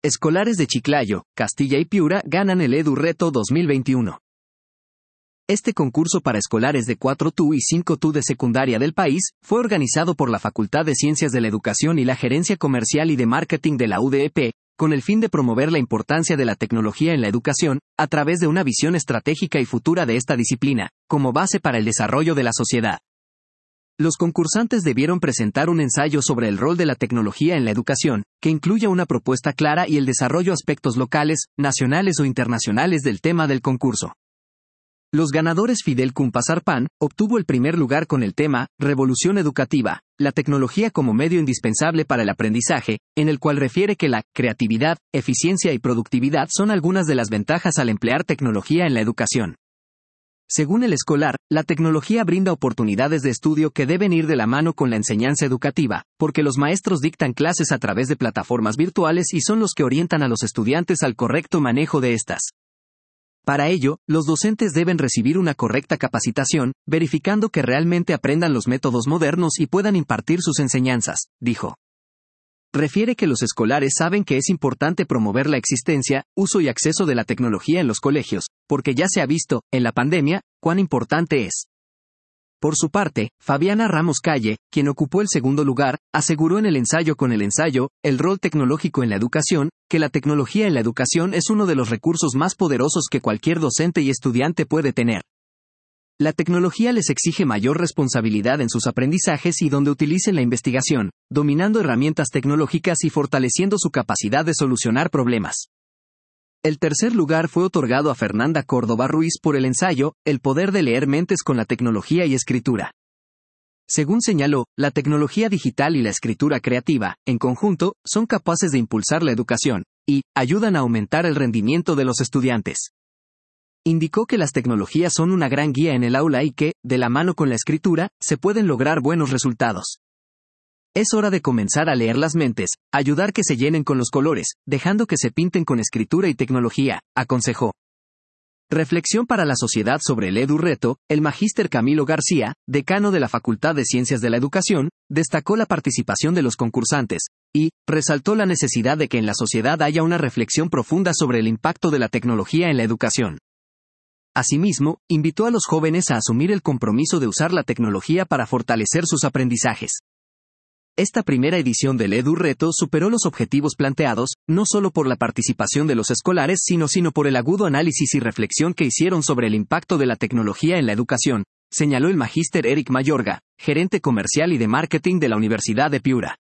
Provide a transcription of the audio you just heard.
Escolares de Chiclayo, Castilla y Piura ganan el Edu Reto 2021. Este concurso para escolares de 4TU y 5TU de secundaria del país fue organizado por la Facultad de Ciencias de la Educación y la Gerencia Comercial y de Marketing de la UDEP, con el fin de promover la importancia de la tecnología en la educación, a través de una visión estratégica y futura de esta disciplina, como base para el desarrollo de la sociedad. Los concursantes debieron presentar un ensayo sobre el rol de la tecnología en la educación, que incluya una propuesta clara y el desarrollo de aspectos locales, nacionales o internacionales del tema del concurso. Los ganadores Fidel Cumpasarpan obtuvo el primer lugar con el tema Revolución Educativa, la tecnología como medio indispensable para el aprendizaje, en el cual refiere que la creatividad, eficiencia y productividad son algunas de las ventajas al emplear tecnología en la educación. Según el escolar, la tecnología brinda oportunidades de estudio que deben ir de la mano con la enseñanza educativa, porque los maestros dictan clases a través de plataformas virtuales y son los que orientan a los estudiantes al correcto manejo de estas. Para ello, los docentes deben recibir una correcta capacitación, verificando que realmente aprendan los métodos modernos y puedan impartir sus enseñanzas, dijo. Refiere que los escolares saben que es importante promover la existencia, uso y acceso de la tecnología en los colegios, porque ya se ha visto, en la pandemia, cuán importante es. Por su parte, Fabiana Ramos Calle, quien ocupó el segundo lugar, aseguró en el ensayo con el ensayo, El rol tecnológico en la educación, que la tecnología en la educación es uno de los recursos más poderosos que cualquier docente y estudiante puede tener. La tecnología les exige mayor responsabilidad en sus aprendizajes y donde utilicen la investigación, dominando herramientas tecnológicas y fortaleciendo su capacidad de solucionar problemas. El tercer lugar fue otorgado a Fernanda Córdoba Ruiz por el ensayo, El poder de leer mentes con la tecnología y escritura. Según señaló, la tecnología digital y la escritura creativa, en conjunto, son capaces de impulsar la educación, y ayudan a aumentar el rendimiento de los estudiantes. Indicó que las tecnologías son una gran guía en el aula y que, de la mano con la escritura, se pueden lograr buenos resultados. Es hora de comenzar a leer las mentes, ayudar que se llenen con los colores, dejando que se pinten con escritura y tecnología, aconsejó. Reflexión para la sociedad sobre el Edu Reto, el magíster Camilo García, decano de la Facultad de Ciencias de la Educación, destacó la participación de los concursantes, y resaltó la necesidad de que en la sociedad haya una reflexión profunda sobre el impacto de la tecnología en la educación. Asimismo, invitó a los jóvenes a asumir el compromiso de usar la tecnología para fortalecer sus aprendizajes. Esta primera edición del Edu Reto superó los objetivos planteados, no solo por la participación de los escolares sino por el agudo análisis y reflexión que hicieron sobre el impacto de la tecnología en la educación, señaló el magíster Eric Mayorga, gerente comercial y de marketing de la Universidad de Piura.